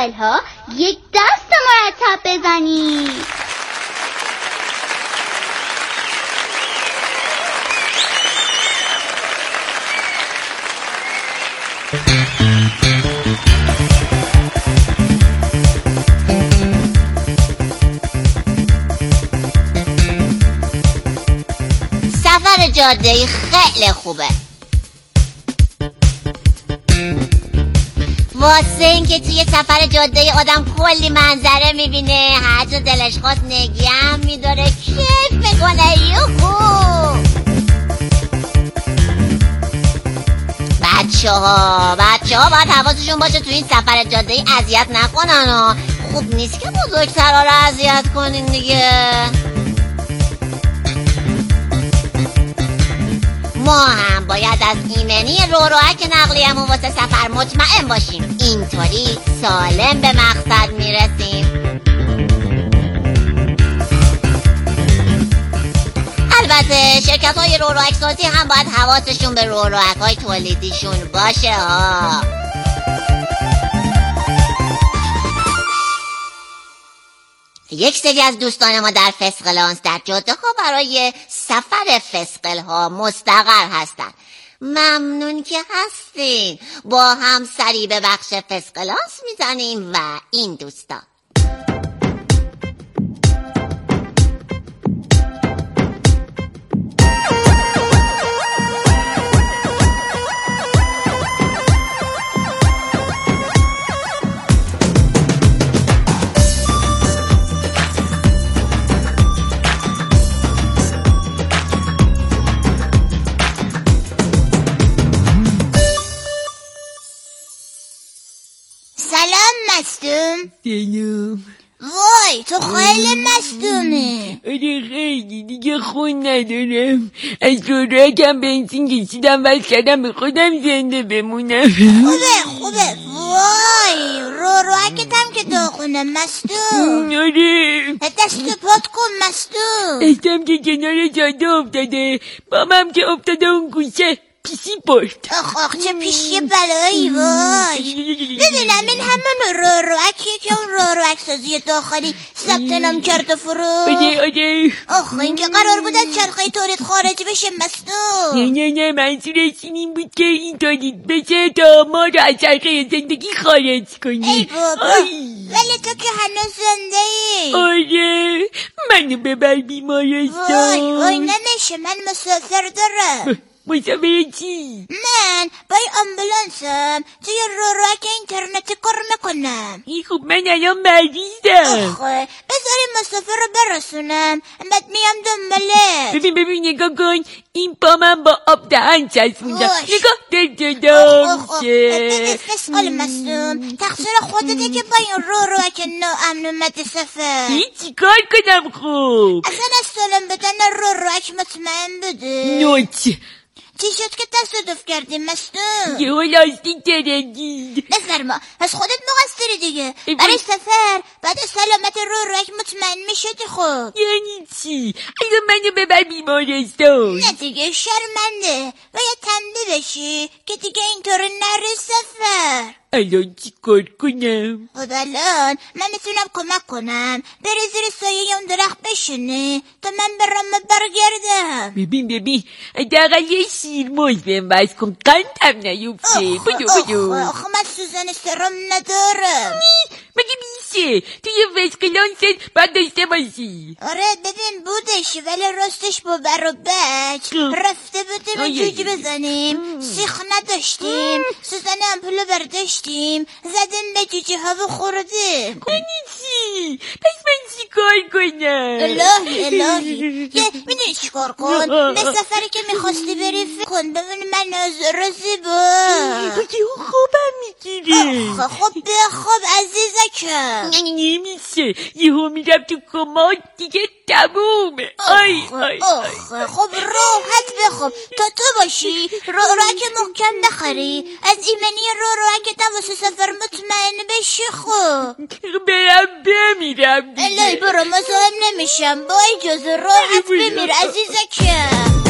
فسقل ها یک دست مرتب بزنید. سفر جاده‌ای خیلی خوبه، واسه این که توی سفر جاده‌ای آدم کلی منظره میبینه، هر جا دلش خواست نگیم میداره، کیف میکنه. یوهو بچه ها باید حواسشون باشه توی این سفر جاده‌ای اذیت نکنن ها. خوب نیست که بزرگترها رو اذیت کنین دیگه. ما هم باید از ایمنی روروک نقلیه‌مون واسه سفر مطمئن باشیم، اینطوری سالم به مقصد میرسیم. البته شرکت‌های روروک سازی هم باید حواسشون به روروک‌های تولیدیشون باشه ها. یک سری از دوستان ما در فسقلانس در جاده ها برای سفر فسقل ها مستقر هستند. ممنون که هستین. با هم سری به بخش فسقلانس میزنیم و این دوستان. مستون؟ سلام. وای تو خیلی مستونه. آره خیلی دیگه خون ندارم، از روروکم بنزین کشیدم و کردم به خودم زنده بمونم. خوبه وای روروکت هم که داغونه مستون. آره دست پات کن مستون. دستم که کنار جاده افتاده، بامم که افتاده اون گوشه پیشی برد. آخ چه پیشی بلایی وای. ببینم این همون روروکیه که اون روروک سازی داخلی ثبت نام کرده فرو. آره آخ این که قرار بود از چرخه تولید خارج بشه مستون. نه منظورش این بود که این تولید بشه تا ما رو از چرخه زندگی خارج کنی. ای بابا ولی تو که هنوز زنده ای. آره منو ببر بیمارستان. وای نمیشه من مسافر دارم. مسافر چی؟ من با آمبولانسم توی روروک اینترنتی کار میکنم. خب من الان مریضم. آخه بذاری مسافر رو برسونم بعد میام دنباله. ببین نگاه کن، این پا من با آب دهن چسبوندم، نگاه دردم شه. فسقال مستون تقصیر خودته که با این روروک ناامن اومدی سفر. چی کار کنم خوب؟ اصلا از سالم بدن روروک مطمئن بده. نوچ چی شد که تصادف کردی مستون؟ یهو لاستیک ترکید. نفرما از خودت مقصری دیگه. برای سفر بعد سلامت روروک مطمئن میشدی. خب یعنی چی؟ اگه منو ببر بیمارستان. نه دیگه شرمنده، باید تنبیه بشی که دیگه اینطور نری سفر. الان چی کار کنم؟ خب الان من میتونم کمک کنم بری زیر سایه اون درخت بشینی تا من برم و برگردم. ببین حداقل یه شیرموز بهم بس کن قندم نیفته. بدو آخه من سوزن سرم ندارم. مگه میشه؟ توی فسقلانست باید داشته باشی. آره ببین بودش ولی راستش با بر و بچ رفته بودیم جوج بزنیم، سیخ نداشتیم، سوزن امپولو برداشتیم زدیم به جوجه ها و خوردیم. یعنی چی؟ پس من چی کار کنم؟ الهی میدونی چی کار کن؟ به سفری که میخواستی بری فکر کن، ببین من نازر زیبا خوبم میگیره. خب بخواب عزیزکم. نمیشه، یهو میرم تو کماد دیگه تمومه. خب راحت بخواب تا تو باشی روروک محکم بخری، از ایمنی روروک واسه سفر مطمئن بشی. خب برم بمیرم دیگه. الهی برو مزاحم نمیشم، با اجازه راحت بمیر عزیزکم.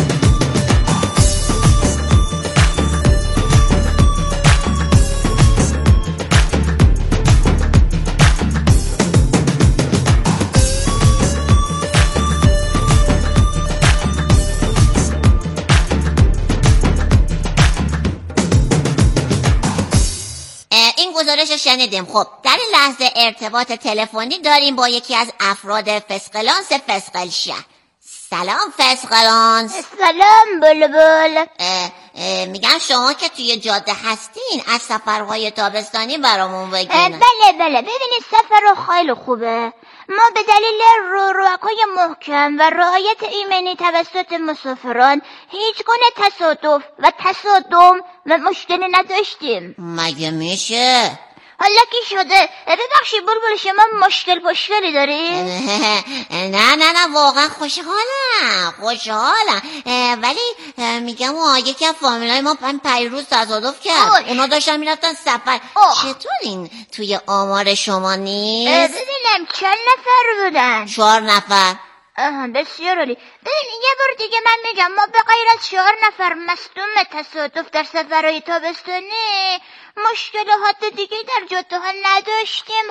آمارش رو شنیدیم. خب در این لحظه ارتباط تلفنی داریم با یکی از افراد فسقلانس فسقل شهر. سلام فسقلانس. سلام بلبل. میگم شما که توی جاده هستین از سفرهای تابستانی برامون بگین. بله ببینید سفر خیلی خوبه. ما به دلیل روکای محکم و رعایت ایمنی توسط مسافران هیچ گونه تصادف و تصادم و مشکلی نداشتیم. مگه میشه؟ حالا کی شده؟ ببخشید بلبل شما مشکلی داری؟ نه واقعا خوشحالم ولی میگم یکی از فامیلای ما پیروز تصادف کرد. اونا داشتن میرفتن سفر. چطور این توی آمار شما نیست؟ ببینم چند نفر بودن؟ 4 نفر. بسیار عالی. ببین یه بار دیگه من میگم ما به غیر از 4 نفر مصدوم تصادف در سفرهای تابستانی مشکلات دیگه در جاده ها نداشتیم.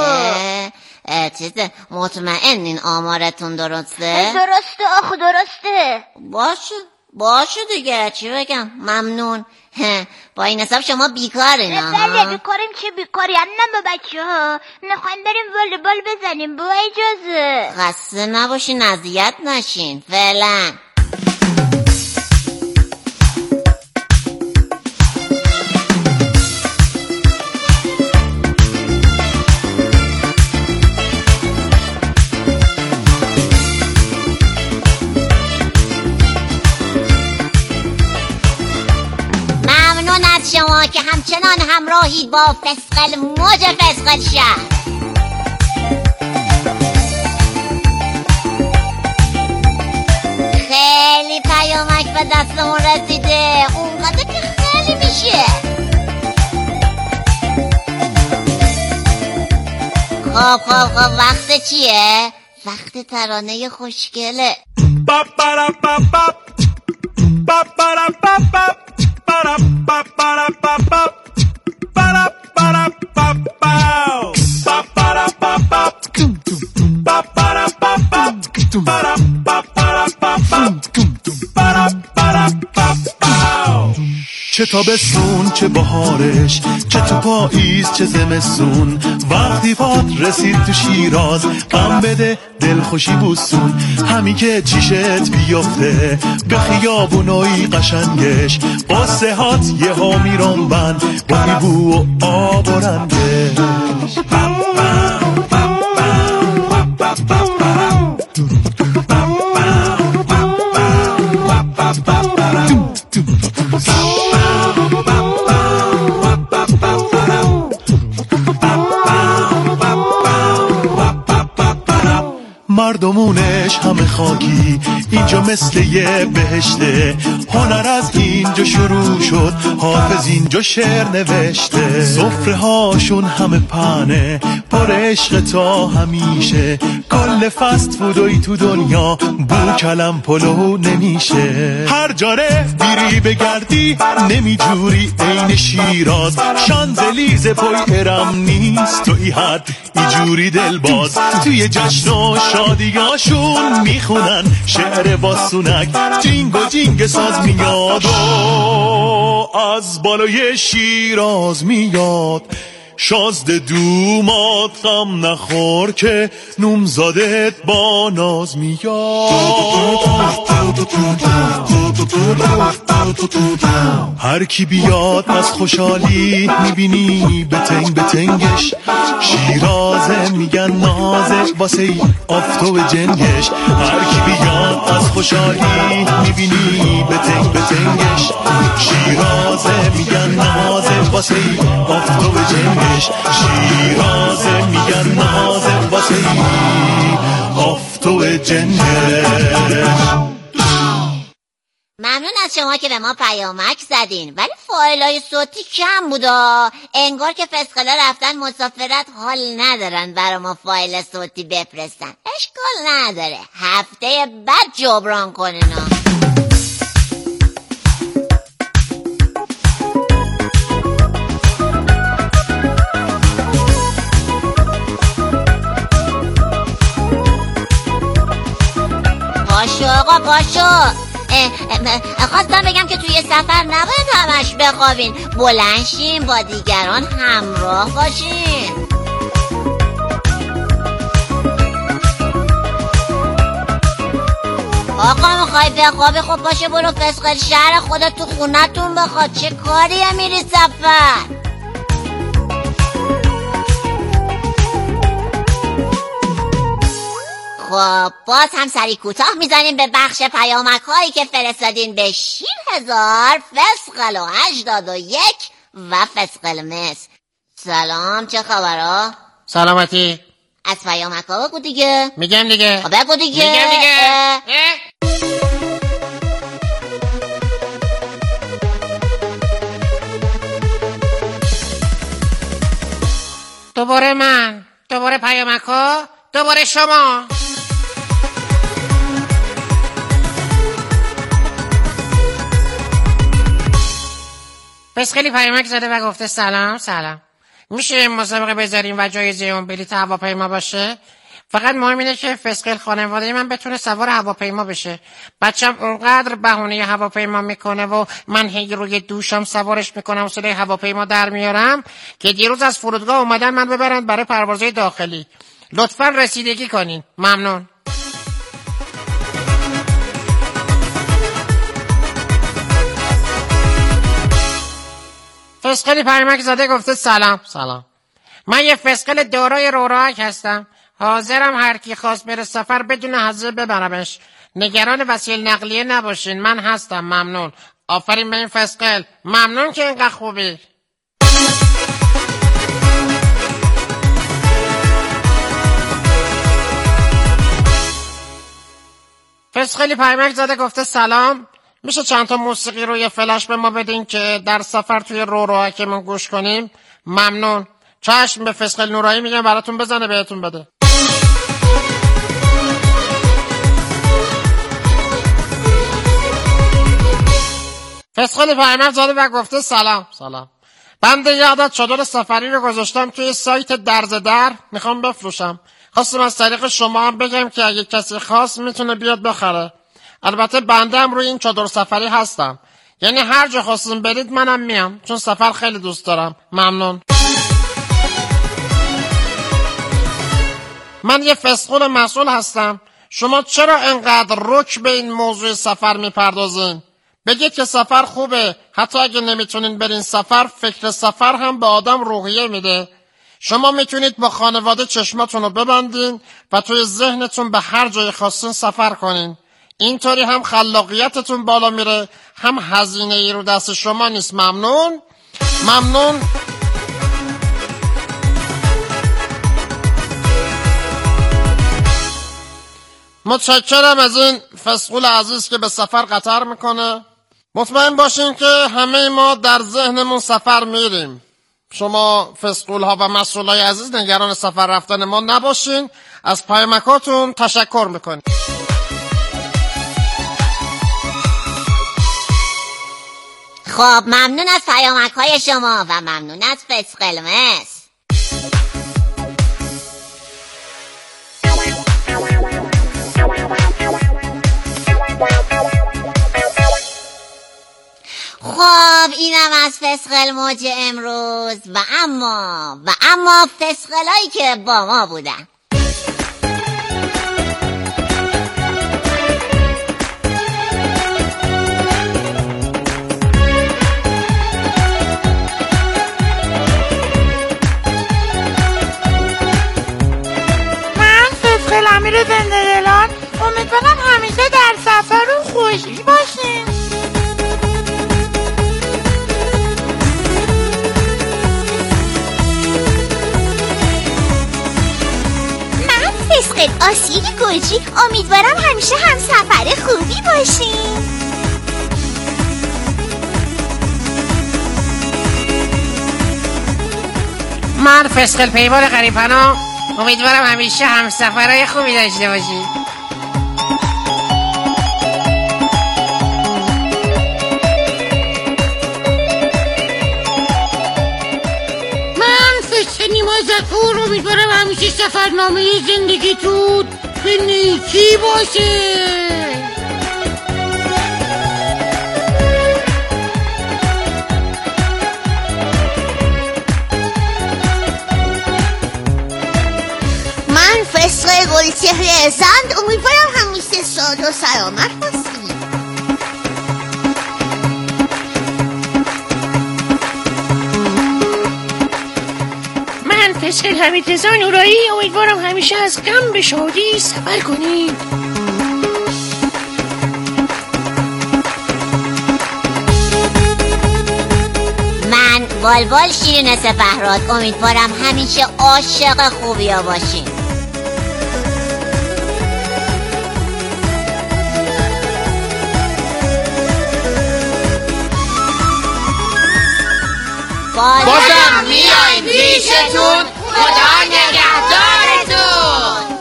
خب مطمئنین آمارتون درسته؟ درسته. باشه دیگه چی بگم. ممنون. با این حساب شما بیکارین. بله بیکاریم. چه بیکاری؟ نه با بچه ها میخوایم بریم والیبال بزنیم با اجازه. خسته نباشین اذیت نشین. فعلا شما که همچنان همراهید با فسقل موج فسقل شهر. خیلی پیامک به دستمون رسیده. اونقدر که خیلی میشه. خب وقت چیه؟ وقت ترانه خوشگله. چه تابستون چه بهارش، چه تو پاییز چه زمستون، وقتی پات رسید تو شیراز غم بده دلخوشی بوسون. همین که چیشت بیفته به خیابونای قشنگش، قصه هات یه ها میرون بند با بو و آب و رنگش. مردمونش همه خاکی، اینجا مثل یه بهشته. هنر از اینجا شروع شد، حافظ اینجا شعر نوشته. سفره هاشون همه پنه پر عشق تا همیشه. کل فست فودوی تو دنیا بو کلم پلو نمیشه. هر جاره بیری بگردی نمیجوری عین شیراز. شانزلیز پای ارم نیست تو ای حد ایجوری دلباز. توی جشن و شادیاشون میخونن شعر باسونک، جینگ و جینگ ساز میاد و از بالای شیراز میاد. شازده دومات غم نخور که نومزادت با ناز میاد. هر کی بیاد از خوشحالی میبینی بتنگ بتنگش. شیرازه میگن نازه واسه آفتو جنگش. هر کی بیاد از خوشحالی میبینی بتنگ بتنگش. شیرازه میگن نازه واسه آفتو جنگش. شیرازه میگن نازه واسه آفتو جنگش. ممنون از شما که به ما پیامک زدین، ولی فایلای صوتی کم بودا. انگار که فسقلا رفتن مسافرت حال ندارن برا ما فایل صوتی بفرستن. اشکال نداره، هفته بعد جبران کنن. پاشو آقا پاشو. خواستم بگم که توی سفر نباید همش بخوابین، بلند شین، با دیگران همراه باشین. آقا میخوای بخوابی؟ خب باشه برو فسقل شهر خودت تو خونتون بخواب، چه کاریه میری سفر؟ خب باز هم سری کوتاه میزنیم به بخش پیامک هایی که فرستادین به 6000 فسقل و 81 و فسقل مس. سلام، چه خبرها؟ سلامتی. از پیامک ها بگو دیگه. میگم دیگه. بگو دیگه. میگم دیگه. دوباره من، دوباره پیامک ها، دوباره شما. فسقلی پیامک زده و گفته سلام. میشه مسابقه بذاریم و جایزه اون بلیط هواپیما باشه؟ فقط مهم اینه که فسقل خانواده من بتونه سوار هواپیما بشه. بچم اونقدر بهونه هواپیما میکنه و من هی روی دوشم سوارش میکنم و صدای هواپیما در میارم که دیروز از فرودگاه اومدن من ببرن برای پروازهای داخلی. لطفا رسیدگی کنین. ممنون. فسقلی پیامک زده گفته سلام. من یه فسقل دارای روراک هستم. حاضرم هر کی خواست بره سفر بدون هزینه ببرمش. نگران وسیله نقلیه نباشین، من هستم. ممنون. آفرین به این فسقل. ممنون که اینقدر خوبی. فسقلی پیامک زده گفته سلام. میشه چند تا موسیقی روی فلش به ما بدین که در سفر توی روراکمون گوش کنیم؟ ممنون. چشم، به فسقل نورایی میگم براتون بزنه بهتون بده. فسقل پیامک زده و گفته سلام. بنده یه عدد چادر سفری رو گذاشتم توی سایت درز در، میخوام بفروشم. خواستم از طریق شما هم بگم که اگه کسی خواست میتونه بیاد بخره. البته بنده هم روی این چادر سفری هستم، یعنی هر جا خواستیم برید منم میام، چون سفر خیلی دوست دارم. ممنون. من یه فسقل مسئول هستم. شما چرا انقدر رک به این موضوع سفر میپردازین؟ بگید که سفر خوبه. حتی اگه نمیتونین برین سفر، فکر سفر هم به آدم روحیه میده. شما میتونید با خانواده چشماتون رو ببندین و توی ذهنتون به هر جای خواستین سفر کنین. اینطوری هم خلاقیتتون بالا میره، هم هزینه ای رو دست شما نیست. ممنون. متشکرم از این فسقل عزیز که به سفر قطر میکنه. مطمئن باشین که همه ما در ذهنمون سفر میریم. شما فسقل ها و مسئولای عزیز نگران سفر رفتن ما نباشین. از پیامکاتون تشکر میکنیم. خب ممنون از پیامک های شما و ممنون از فسقل مس. خب اینم از فسقل موج امروز و اما فسقلایی که با ما بودن. من فسقل امیر زنده‌دلان امیدوارم همیشه در سفر و خوشی باشین. فسقل آسیل گلچی امیدوارم همیشه هم سفر خوبی باشین. من فسقل پیمان غریب‌پناه امیدوارم همیشه هم سفرهای خوبی داشته باشی. من فسقل نیما زکور امیدوارم همیشه سفرنامه زندگیتون به نیکی باشه. گلچهره زند، امیدوارم همیشه شاد و سلامت باشی. من فسقل حمیدرضا نورایی، امیدوارم همیشه از غم به شادی سفر کنید. من والوال شیرین سپهراد، امیدوارم همیشه عاشق خوبیا باشین. بازم میایم پیشتون، خدا نگهدارتون.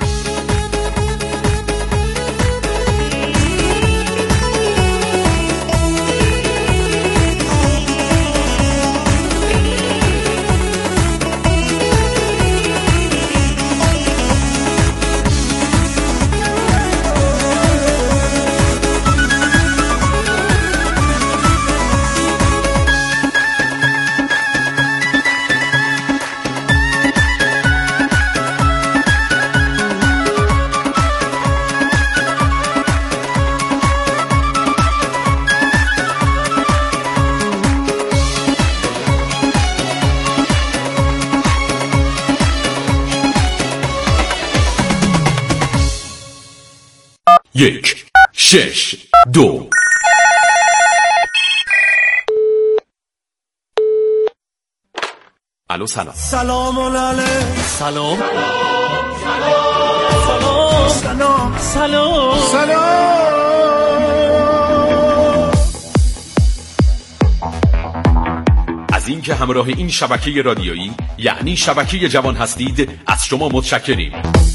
یک 6 2. الو سلام. سلام علیکم. سلام. سلام. سلام. سلام. از اینکه همراه این شبکه رادیویی یعنی شبکه جوان هستید از شما متشکریم.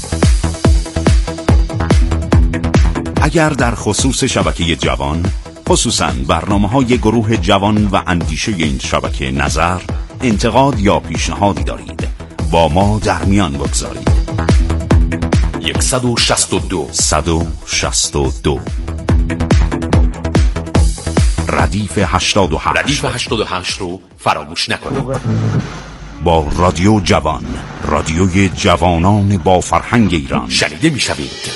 اگر در خصوص شبکه جوان، خصوصاً برنامه‌های گروه جوان و اندیشه این شبکه نظر، انتقاد یا پیشنهادی دارید، با ما در میان بگذارید. 162 ردیف 88 رو فراموش نکنید. با رادیو جوان، رادیوی جوانان با فرهنگ ایران شنیده میشوید.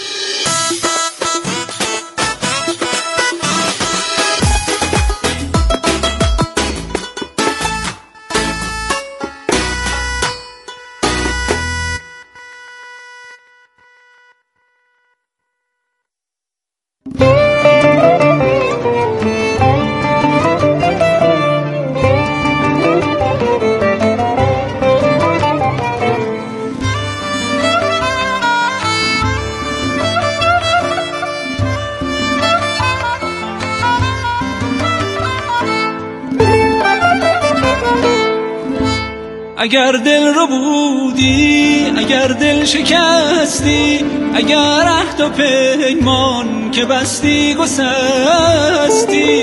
اگر دل رو بودی، اگر دل شکستی، اگر عهد و پیمان که بستی گسستی.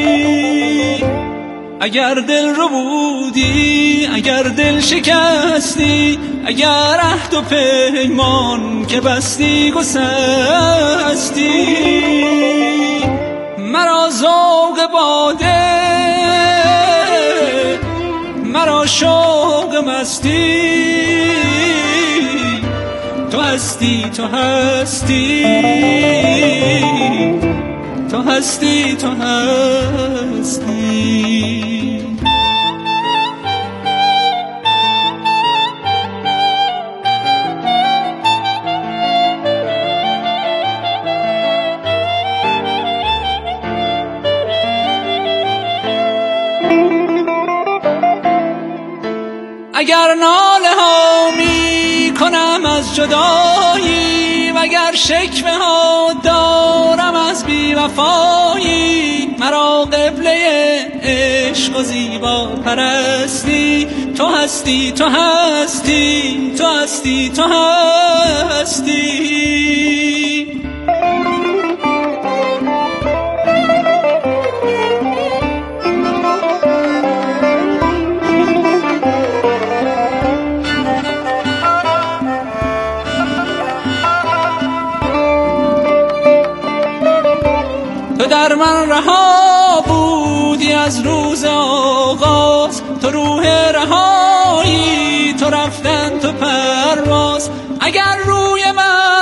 اگر دل رو بودی، اگر دل شکستی، اگر عهد و پیمان که بستی گسستی. مرا ذوق باده، مرا شوق مستی، تو هستی، تو هستی، تو هستی، تو هستی. اگر ناله ها می کنم از جدایی، وگر شکوه ها دارم از بی‌وفایی، مرا قبله عشق و زیبا پرستی، تو هستی، تو هستی، تو هستی، تو هستی. در من رها بودی از روز آغاز، تو روح رهایی، تو رفتن، تو پرواز. اگر روی من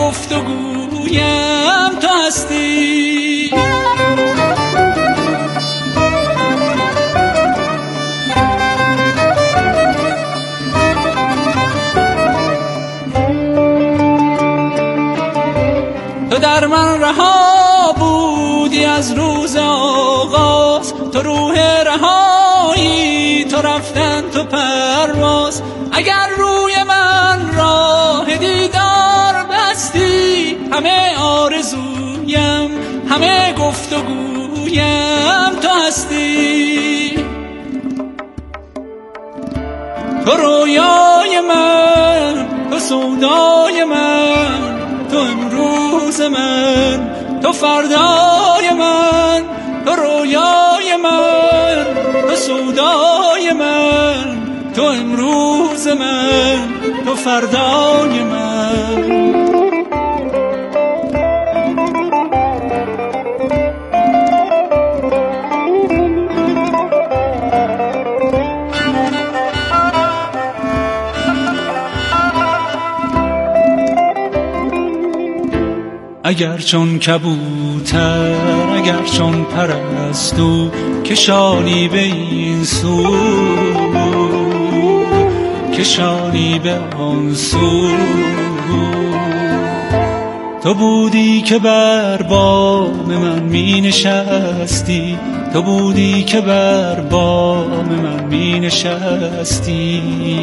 گفتگویم تو هستی. تو در من رها بودی از روز آغاز، تو روح رهایی، تو رفتن تو پرواز. اگر روی من راه دیدار بستی، همه آرزویم همه گفتگویم تو هستی. تو رویای من، تو سودای من، تو امروز من، تو فردای من. تو رویای من، تو سودای من، تو امروز من، تو فردای من. اگر چون کبوتر، اگر چون پرستو، کشانی به این سو، کشانی به آن سو. تو بودی که بر بام من می نشستی، تو بودی که بر بام من می نشستی،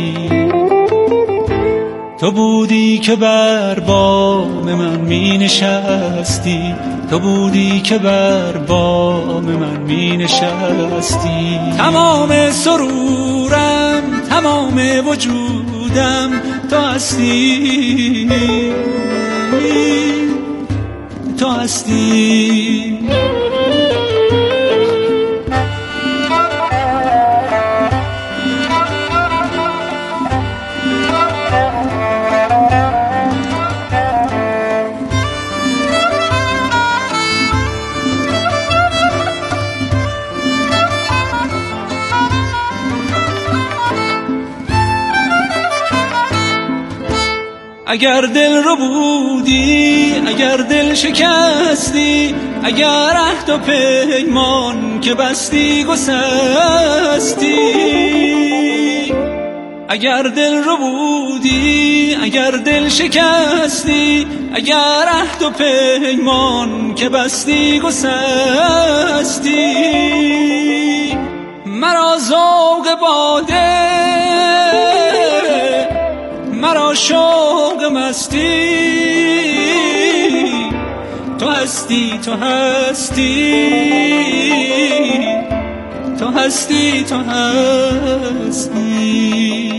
تو بودی که بر بام من می نشستی، تو بودی که بر بام من می نشستی. تمام سرورم، تمام وجودم تو هستی، تو هستی. اگر دل رو بودی، اگر دل شکستی، اگر عهد و پیمان که بستی گسستی. اگر دل رو بودی، اگر دل شکستی، اگر عهد و پیمان که بستی گسستی. مرا ذوق باده، مرا شوق مستی، تو هستی، تو هستی، تو هستی، تو هستی.